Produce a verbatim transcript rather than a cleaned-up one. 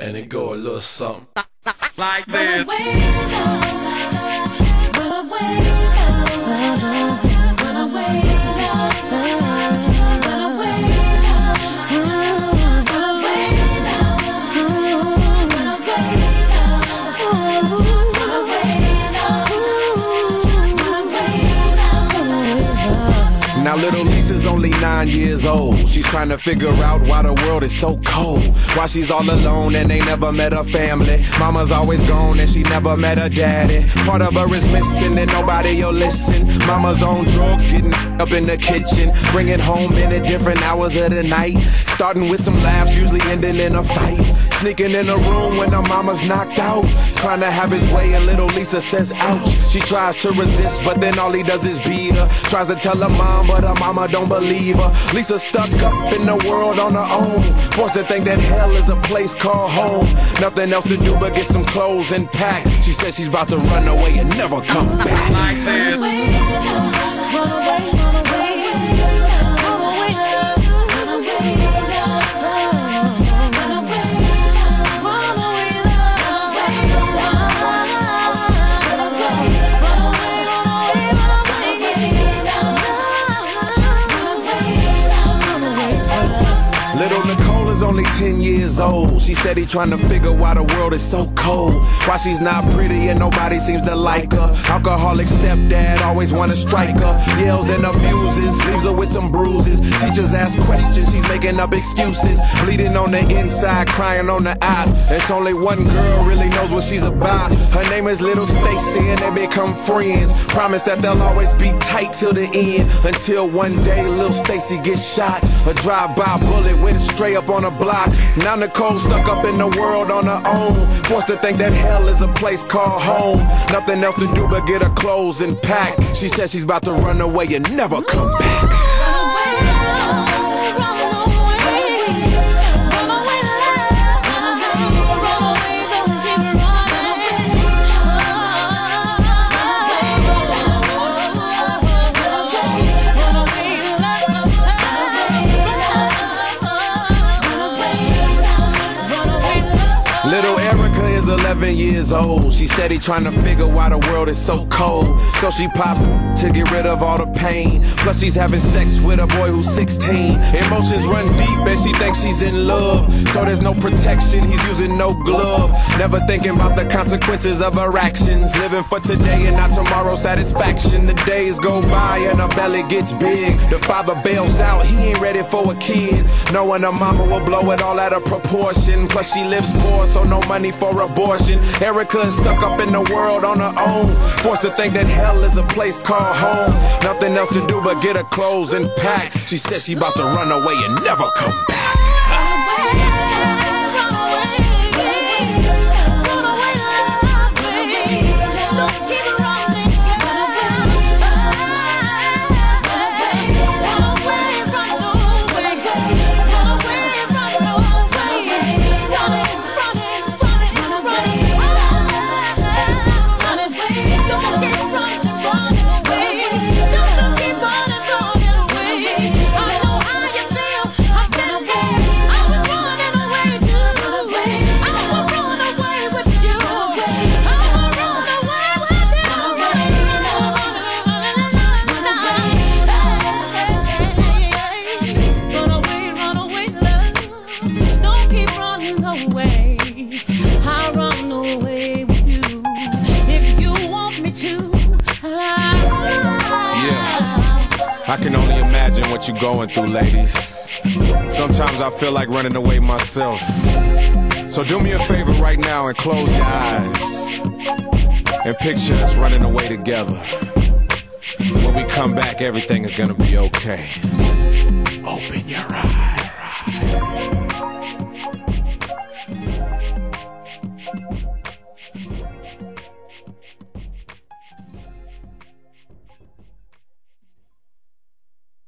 and it go a little something like this. Now little Lisa's only nine years old. She's trying to figure out why the world is so cold. Why she's all alone and they never met her family. Mama's always gone and she never met her daddy. Part of her is missing and nobody'll listen. Mama's on drugs, getting up in the kitchen, bringing home in at different hours of the night. Starting with some laughs, usually ending in a fight. Sneaking in the room when her mama's knocked out, trying to have his way and little Lisa says ouch. She tries to resist but then all he does is beat her. Tries to tell her mom but her mama don't believe her. Lisa's stuck up in the world on her own, forced to think that hell is a place called home. Nothing else to do but get some clothes and pack. She says she's about to run away and never come back. Like this. Run away, run away, run away. Little Nicole is only ten years old. She's steady trying to figure why the world is so cold. Why she's not pretty and nobody seems to like her. Alcoholic stepdad always wanna strike her. Yells and abuses, leaves her with some bruises. Teachers ask questions, she's making up excuses. Bleeding on the inside, crying on the out. It's only one girl really knows what she's about. Her name is Little Stacy and they become friends. Promise that they'll always be tight till the end. Until one day Little Stacy gets shot. A drive-by bullet went straight up on a block. Now Nicole stuck up in the world on her own, forced to think that hell is a place called home. Nothing else to do but get her clothes and pack. She says she's about to run away and never come back. Little Erica is eleven years old. She's steady trying to figure why the world is so cold. So she pops to get rid of all the pain. Plus she's having sex with a boy who's sixteen. Emotions run deep and she thinks she's in love. So there's no protection, he's using no glove. Never thinking about the consequences of her actions. Living for today and not tomorrow's satisfaction. The days go by and her belly gets big. The father bails out, he ain't ready for a kid. Knowing her mama will blow it all out of proportion. Plus she lives poor, so no money for abortion. Erica is stuck up in the world on her own, forced to think that hell is a place called home. Nothing else to do but get her clothes and pack. She says she about to run away and never come back. I can only imagine what you're going through, ladies. Sometimes I feel like running away myself. So do me a favor right now and close your eyes and picture us running away together. When we come back, everything is gonna be okay. Open your eyes.